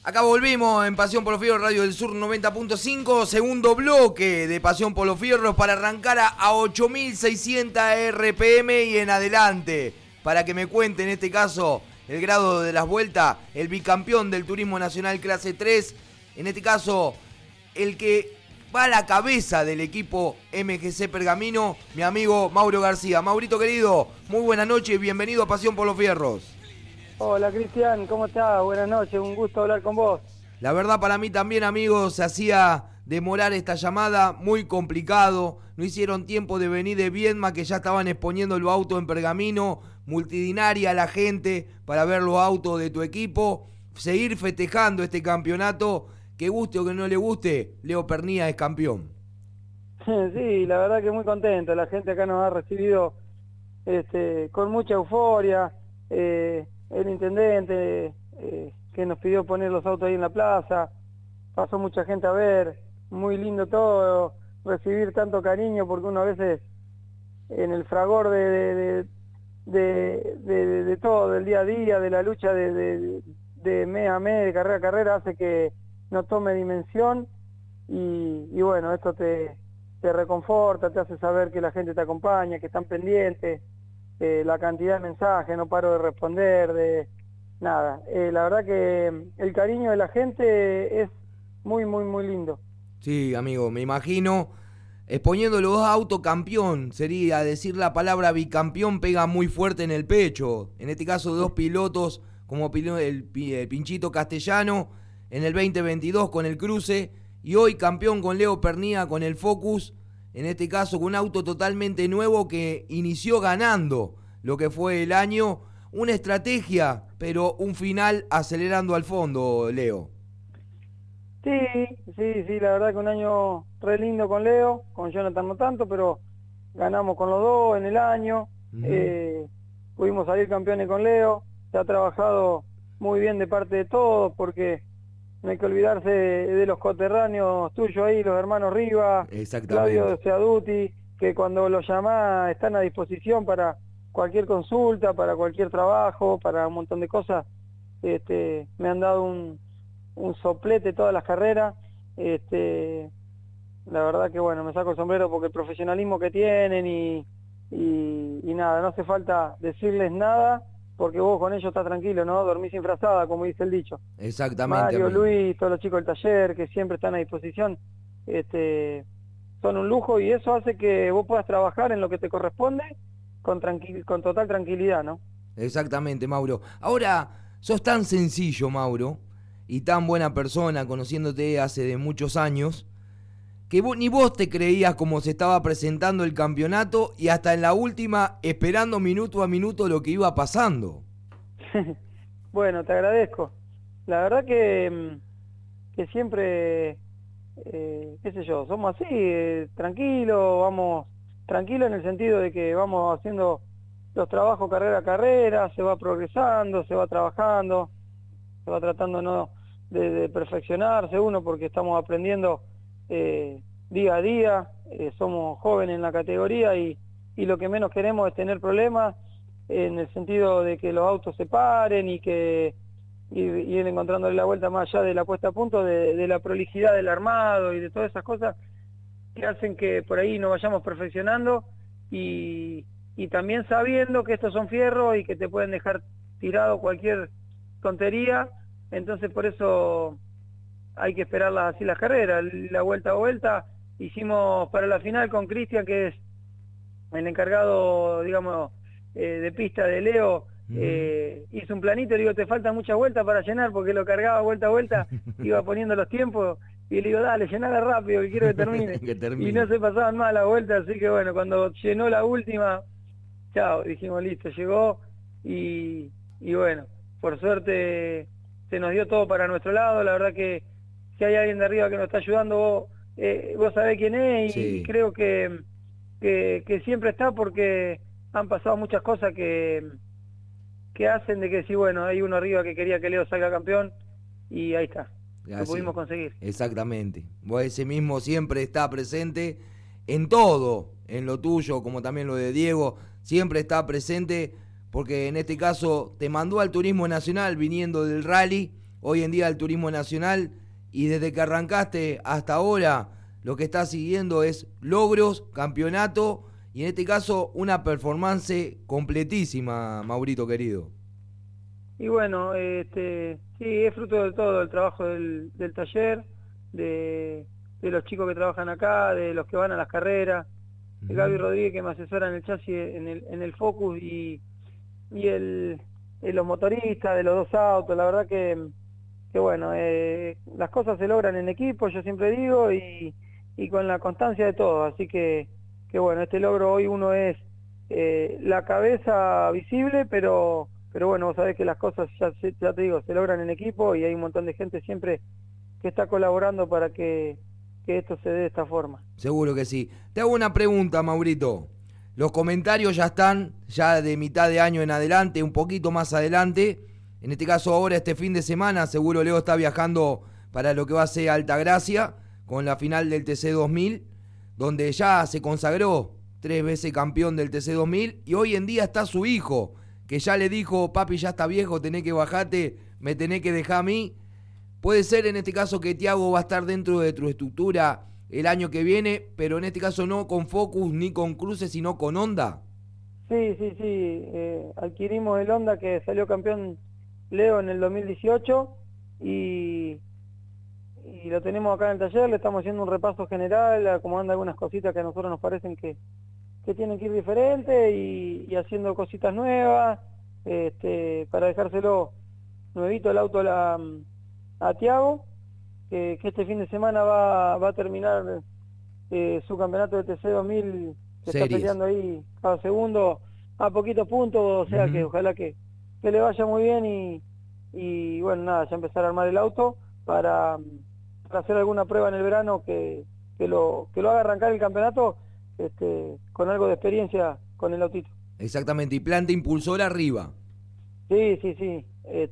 Acá volvimos en Pasión por los Fierros, Radio del Sur 90.5, segundo bloque de Pasión por los Fierros para arrancar a 8.600 RPM y en adelante. Para que me cuente en este caso el grado de las vueltas, el bicampeón del Turismo Nacional Clase 3, en este caso el que va a la cabeza del equipo MGC Pergamino, mi amigo Mauro García. Maurito querido, muy buenas noches, bienvenido a Pasión por los Fierros. Hola Cristian, ¿cómo estás? Buenas noches, un gusto hablar con vos. La verdad para mí también, amigos, se hacía demorar esta llamada, muy complicado. No hicieron tiempo de venir de Viedma, que ya estaban exponiendo los autos en Pergamino, multitudinaria la gente para ver los autos de tu equipo. Seguir festejando este campeonato, que guste o que no le guste, Leo Pernía es campeón. Sí, la verdad que muy contento. La gente acá nos ha recibido con mucha euforia. El intendente que nos pidió poner los autos ahí en la plaza, pasó mucha gente a ver, muy lindo todo, recibir tanto cariño, porque uno a veces en el fragor de todo, del día a día, de la lucha de mes a mes, de carrera a carrera, hace que no tome dimensión y bueno, esto te reconforta, te hace saber que la gente te acompaña, que están pendientes. La cantidad de mensajes, no paro de responder, nada. La verdad que el cariño de la gente es muy, muy, muy lindo. Sí, amigo, me imagino, exponiendo los dos autos campeón, sería decir la palabra bicampeón pega muy fuerte en el pecho. En este caso, dos pilotos, como el Pinchito Castellano, en el 2022 con el Cruce, y hoy campeón con Leo Pernía con el Focus. En este caso, con un auto totalmente nuevo que inició ganando lo que fue el año. Una estrategia, pero un final acelerando al fondo, Leo. Sí, la verdad que un año re lindo con Leo, con Jonathan no tanto, pero ganamos con los dos en el año. Pudimos salir campeones con Leo. Se ha trabajado muy bien de parte de todos, porque no hay que olvidarse de los coterráneos tuyos ahí, los hermanos Rivas, Claudio Seaduti, que cuando los llamás están a disposición para cualquier consulta, para cualquier trabajo, para un montón de cosas. Me han dado un soplete todas las carreras. La verdad que bueno, me saco el sombrero porque el profesionalismo que tienen y nada, no hace falta decirles nada, porque vos con ellos estás tranquilo, ¿no? Dormís sin frazada, como dice el dicho. Exactamente. Mario, amigo. Luis, todos los chicos del taller, que siempre están a disposición, son un lujo, y eso hace que vos puedas trabajar en lo que te corresponde con total tranquilidad, ¿no? Exactamente, Mauro. Ahora, sos tan sencillo, Mauro, y tan buena persona, conociéndote hace de muchos años, que ni vos te creías cómo se estaba presentando el campeonato, y hasta en la última esperando minuto a minuto lo que iba pasando. Bueno, te agradezco. La verdad que siempre, qué sé yo, somos así, tranquilos, vamos tranquilos en el sentido de que vamos haciendo los trabajos carrera a carrera, se va progresando, se va trabajando, se va tratando no de perfeccionarse uno, porque estamos aprendiendo día a día, somos jóvenes en la categoría y lo que menos queremos es tener problemas, en el sentido de que los autos se paren y ir encontrándole la vuelta más allá de la puesta a punto, de la prolijidad del armado y de todas esas cosas que hacen que por ahí nos vayamos perfeccionando y también sabiendo que estos son fierros y que te pueden dejar tirado cualquier tontería. Entonces por eso hay que esperarlas así las carreras, la vuelta a vuelta. Hicimos para la final con Cristian, que es el encargado, digamos, de pista de Leo. Hizo un planito, le digo, te faltan muchas vueltas para llenar, porque lo cargaba vuelta a vuelta, iba poniendo los tiempos, y le digo, dale, llenala rápido, que quiero que termine. Y no se pasaban más las vueltas, así que bueno, cuando llenó la última, chao, dijimos, listo, llegó, y bueno, por suerte se nos dio todo para nuestro lado. La verdad que si hay alguien de arriba que nos está ayudando, vos sabés quién es, Sí. y creo que siempre está, porque han pasado muchas cosas que hacen de que sí, bueno, hay uno arriba que quería que Leo salga campeón, y ahí está, lo pudimos conseguir. Exactamente. Vos ese mismo siempre está presente en todo, en lo tuyo como también lo de Diego, siempre está presente, porque en este caso te mandó al Turismo Nacional viniendo del rally, hoy en día del turismo nacional y desde que arrancaste hasta ahora lo que estás siguiendo es logros, campeonato y en este caso una performance completísima, Maurito querido. Y bueno, sí, es fruto de todo el trabajo del taller, de los chicos que trabajan acá, de los que van a las carreras, de Gaby Rodríguez que me asesora en el chasis, en el Focus y los motoristas de los dos autos. La verdad que bueno, las cosas se logran en equipo, yo siempre digo, y con la constancia de todos. Así que bueno, este logro hoy uno es la cabeza visible, pero bueno, vos sabés que las cosas, ya te digo, se logran en equipo y hay un montón de gente siempre que está colaborando para que esto se dé de esta forma. Seguro que sí. Te hago una pregunta, Maurito. Los comentarios ya están, ya de mitad de año en adelante, un poquito más adelante. En este caso ahora, este fin de semana, seguro Leo está viajando para lo que va a ser Altagracia, con la final del TC2000, donde ya se consagró 3 veces campeón del TC2000, y hoy en día está su hijo, que ya le dijo, papi, ya está viejo, tenés que bajarte, me tenés que dejar a mí. Puede ser en este caso que Tiago va a estar dentro de tu estructura el año que viene, pero en este caso no con Focus ni con Cruces, sino con Honda. Sí, sí, sí, adquirimos el Honda que salió campeón Leo en el 2018 y lo tenemos acá en el taller, le estamos haciendo un repaso general, acomodando algunas cositas que a nosotros nos parecen que tienen que ir diferentes y haciendo cositas nuevas, para dejárselo nuevito el auto a Tiago, que este fin de semana va a terminar su campeonato de TC2000, que está peleando ahí cada segundo a poquitos puntos, o sea que ojalá que le vaya muy bien y bueno, nada, ya empezar a armar el auto para hacer alguna prueba en el verano que lo haga arrancar el campeonato con algo de experiencia con el autito. Exactamente, y planta impulsora arriba. Sí, sí, sí,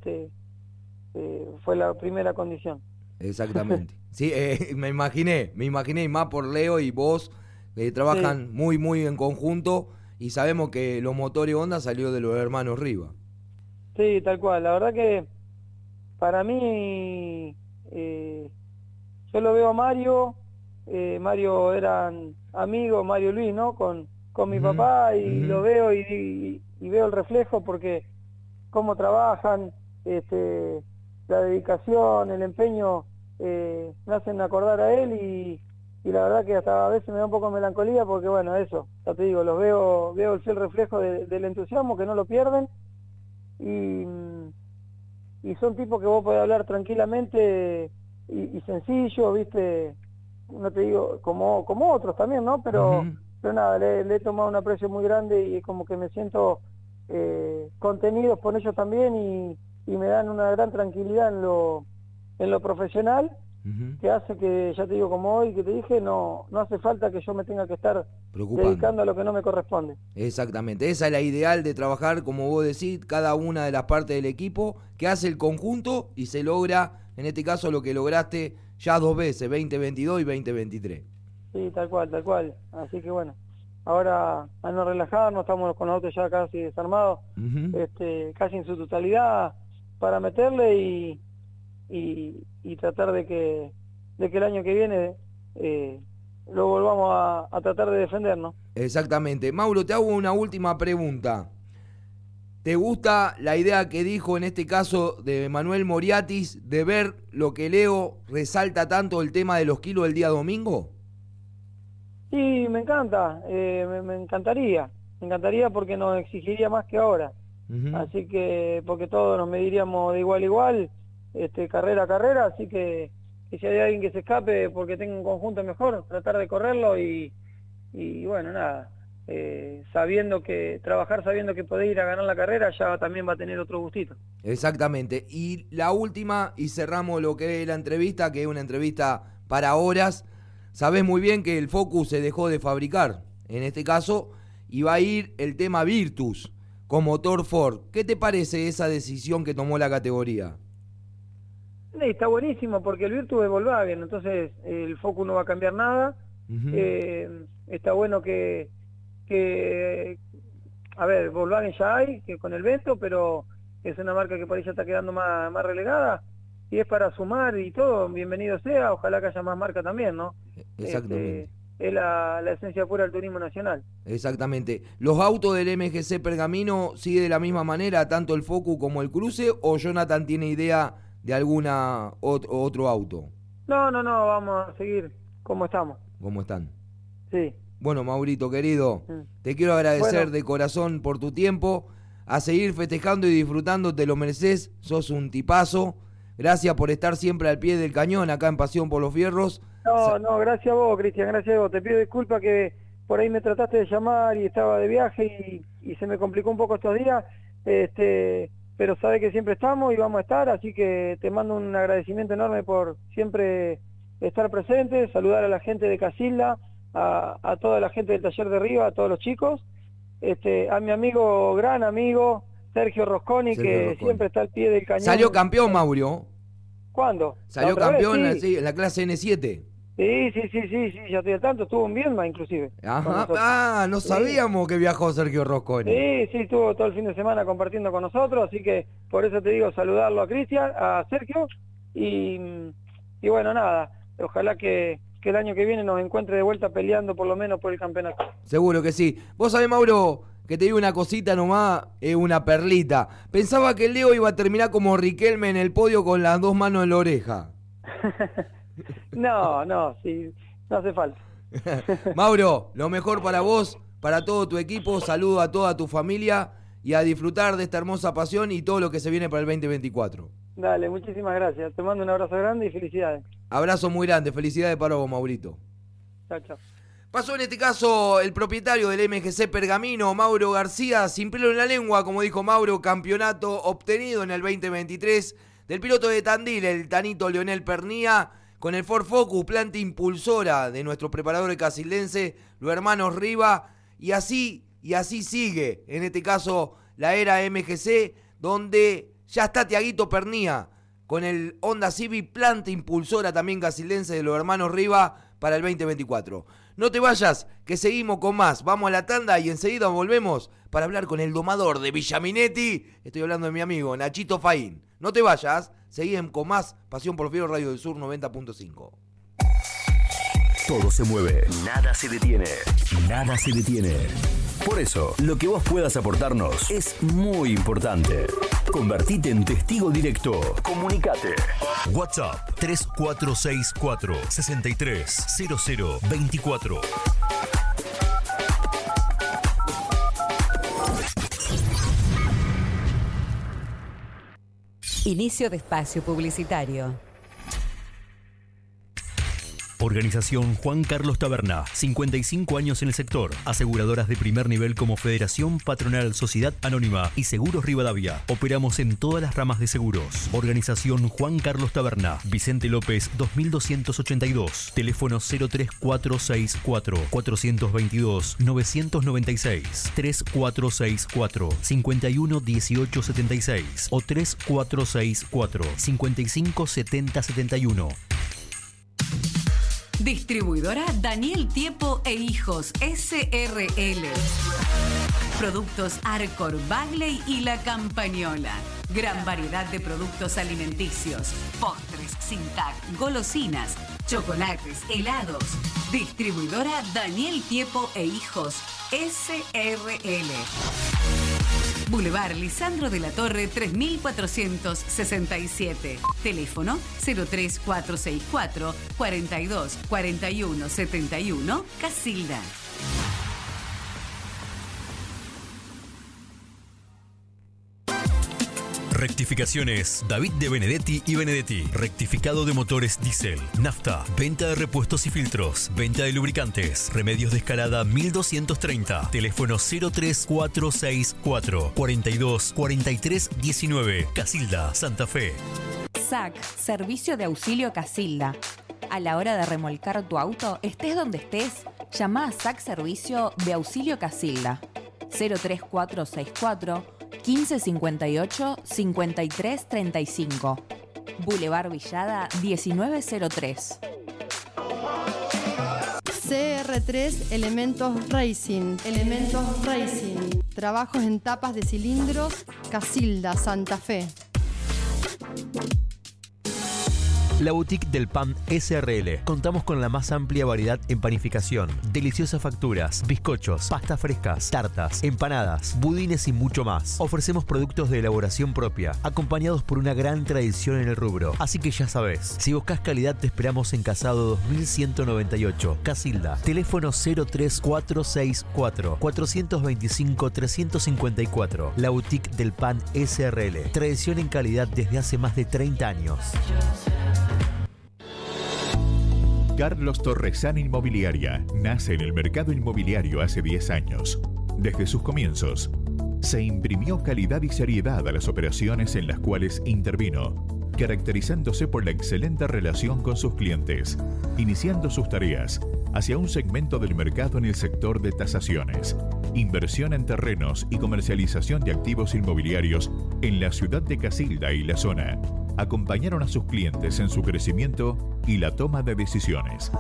fue la primera condición. Exactamente. Sí, me imaginé, y más por Leo y vos, trabajan Sí. muy, muy en conjunto y sabemos que los motores Honda salió de los hermanos Riva. Sí, tal cual. La verdad que para mí, yo lo veo a Mario, Mario eran amigos, Mario y Luis, ¿no? Con mi papá y lo veo y veo el reflejo porque cómo trabajan, la dedicación, el empeño, me hacen acordar a él y la verdad que hasta a veces me da un poco de melancolía porque bueno, eso, ya te digo, los veo el fiel reflejo del entusiasmo que no lo pierden y, y son tipos que vos podés hablar tranquilamente y sencillo, ¿viste? No te digo, como otros también, ¿no? Pero nada, le he tomado un aprecio muy grande y como que me siento contenidos por ellos también y me dan una gran tranquilidad en lo profesional que hace que, ya te digo, como hoy que te dije, no hace falta que yo me tenga que estar dedicando a lo que no me corresponde. Exactamente, esa es la ideal de trabajar, como vos decís, cada una de las partes del equipo, que hace el conjunto y se logra, en este caso, lo que lograste ya 2 veces, 2022 y 2023. Sí, tal cual, tal cual. Así que bueno, ahora a no relajarnos, estamos con los autos ya casi desarmados, casi en su totalidad para meterle y tratar de que el año que viene lo volvamos a tratar de defendernos. Exactamente. Mauro, te hago una última pregunta. ¿Te gusta la idea que dijo en este caso de Manuel Moriatis de ver lo que Leo resalta tanto el tema de los kilos el día domingo? Sí, me encanta, me encantaría porque nos exigiría más que ahora. Así que, porque todos nos mediríamos de igual a igual, carrera a carrera, así que si hay alguien que se escape porque tenga un conjunto mejor, tratar de correrlo y bueno, nada, trabajar sabiendo que podés ir a ganar la carrera, ya también va a tener otro gustito. Exactamente. Y la última, y cerramos lo que es la entrevista, que es una entrevista para horas. Sabés muy bien que el Focus se dejó de fabricar, en este caso, y va a ir el tema Virtus con motor Ford. ¿Qué te parece esa decisión que tomó la categoría? Sí, está buenísimo porque el Virtus es Volkswagen, entonces el Focus no va a cambiar nada. Está bueno a ver, Volkswagen ya hay, que con el Vento, pero es una marca que por ahí ya está quedando más relegada. es para sumar y todo, bienvenido sea, ojalá que haya más marca también, ¿no? Exactamente. Es la esencia pura del turismo nacional. Exactamente. ¿Los autos del MGC Pergamino sigue de la misma manera, tanto el Focus como el Cruce, o Jonathan tiene idea de alguna otro auto? No, vamos a seguir como estamos. ¿Cómo están? Sí. Bueno, Maurito, querido, te quiero agradecer de corazón por tu tiempo, a seguir festejando y disfrutando, te lo mereces, sos un tipazo. Gracias por estar siempre al pie del cañón acá en Pasión por los Fierros. No, gracias a vos, Cristian, gracias a vos. Te pido disculpas que por ahí me trataste de llamar y estaba de viaje y se me complicó un poco estos días, pero sabés que siempre estamos y vamos a estar, así que te mando un agradecimiento enorme por siempre estar presente, saludar a la gente de Casilda, a toda la gente del taller de Riva, a todos los chicos, a mi amigo, gran amigo, Sergio Rosconi, siempre está al pie del cañón. Salió campeón, Mauro. ¿Cuándo? Salió campeón sí, en la clase N7. Sí, ya estoy al tanto, estuvo en Viedma inclusive. Ajá, no sabíamos que viajó Sergio Rosconi. Sí, estuvo todo el fin de semana compartiendo con nosotros, así que por eso te digo saludarlo a Cristian, a Sergio, y bueno, nada, ojalá que el año que viene nos encuentre de vuelta peleando por lo menos por el campeonato. Seguro que sí. Vos sabés, Mauro, que te digo una cosita nomás, una perlita. Pensaba que Leo iba a terminar como Riquelme en el podio con las dos manos en la oreja. No, sí, no hace falta. Mauro, lo mejor para vos, para todo tu equipo, saludo a toda tu familia y a disfrutar de esta hermosa pasión y todo lo que se viene para el 2024. Dale, muchísimas gracias. Te mando un abrazo grande y felicidades. Abrazo muy grande, felicidades para vos, Maurito. Chao. Pasó en este caso el propietario del MGC Pergamino, Mauro García, sin pelo en la lengua, como dijo Mauro, campeonato obtenido en el 2023 del piloto de Tandil, el tanito Leonel Pernía, con el Ford Focus, planta impulsora de nuestro preparador casildense, los hermanos Riva, y así sigue, en este caso, la era MGC, donde ya está Tiaguito Pernía, con el Honda Civic, planta impulsora también casildense de los hermanos Riva para el 2024. No te vayas, que seguimos con más. Vamos a la tanda y enseguida volvemos para hablar con el domador de Villaminetti. Estoy hablando de mi amigo Nachito Faín. No te vayas, seguimos con más Pasión por los Fierros, Radio del Sur 90.5. Todo se mueve, nada se detiene, nada se detiene. Por eso, lo que vos puedas aportarnos es muy importante. Convertite en testigo directo. Comunicate. WhatsApp 3464 630024. Inicio de espacio publicitario. Organización Juan Carlos Taberna, 55 años en el sector. Aseguradoras de primer nivel como Federación Patronal Sociedad Anónima y Seguros Rivadavia. Operamos en todas las ramas de seguros. Organización Juan Carlos Taberna, Vicente López 2282. Teléfono 03464 422 996 3464 51 18 76 o 3464 55 70 71. Distribuidora Daniel Tiepo e Hijos SRL. Productos Arcor, Bagley y La Campañola. Gran variedad de productos alimenticios, postres, sin tac, golosinas, chocolates, helados. Distribuidora Daniel Tiepo e Hijos SRL. Boulevard Lisandro de la Torre 3467. Teléfono 03464 42 41 71, Casilda. Rectificaciones David de Benedetti y Benedetti. Rectificado de motores diésel, nafta, venta de repuestos y filtros, venta de lubricantes, remedios de escalada 1230. Teléfono 03464 42 43 19. Casilda, Santa Fe. SAC, Servicio de Auxilio Casilda. A la hora de remolcar tu auto, estés donde estés, llama a SAC Servicio de Auxilio Casilda. 03464 1558 5335. Boulevard Villada 1903. CR3 Elementos Racing. Trabajos en tapas de cilindros, Casilda, Santa Fe. La boutique del pan SRL. Contamos con la más amplia variedad en panificación, deliciosas facturas, bizcochos, pastas frescas, tartas, empanadas, budines y mucho más. Ofrecemos productos de elaboración propia, acompañados por una gran tradición en el rubro. Así que ya sabes, si buscas calidad te esperamos en Casado 2198, Casilda. Teléfono 03464 425 354. La boutique del pan SRL. Tradición en calidad desde hace más de 30 años. Carlos Torresani Inmobiliaria nace en el mercado inmobiliario hace 10 años. Desde sus comienzos, se imprimió calidad y seriedad a las operaciones en las cuales intervino, caracterizándose por la excelente relación con sus clientes, iniciando sus tareas hacia un segmento del mercado en el sector de tasaciones, inversión en terrenos y comercialización de activos inmobiliarios en la ciudad de Casilda y la zona. Acompañaron a sus clientes en su crecimiento y la toma de decisiones.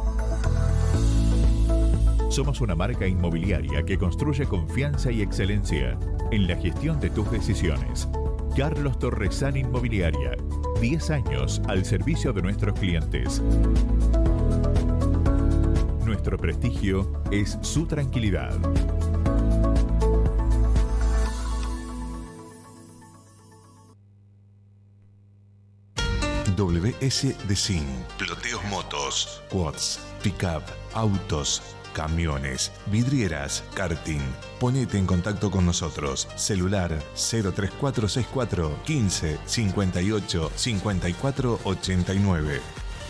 Somos una marca inmobiliaria que construye confianza y excelencia en la gestión de tus decisiones. Carlos Torresani Inmobiliaria, 10 años al servicio de nuestros clientes. Nuestro prestigio es su tranquilidad. WS Design, ploteos motos, quads, pick-up, autos, camiones, vidrieras, karting. Ponete en contacto con nosotros. Celular 03464 15 58 54 89.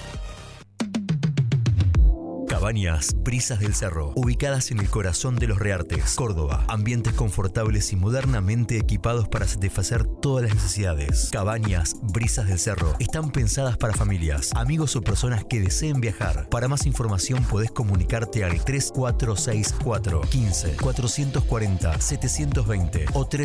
Cabañas Brisas del Cerro, ubicadas en el corazón de Los Reartes, Córdoba. Ambientes confortables y modernamente equipados para satisfacer todas las necesidades. Cabañas Brisas del Cerro están pensadas para familias, amigos o personas que deseen viajar. Para más información podés comunicarte al 3464 15 440 720 o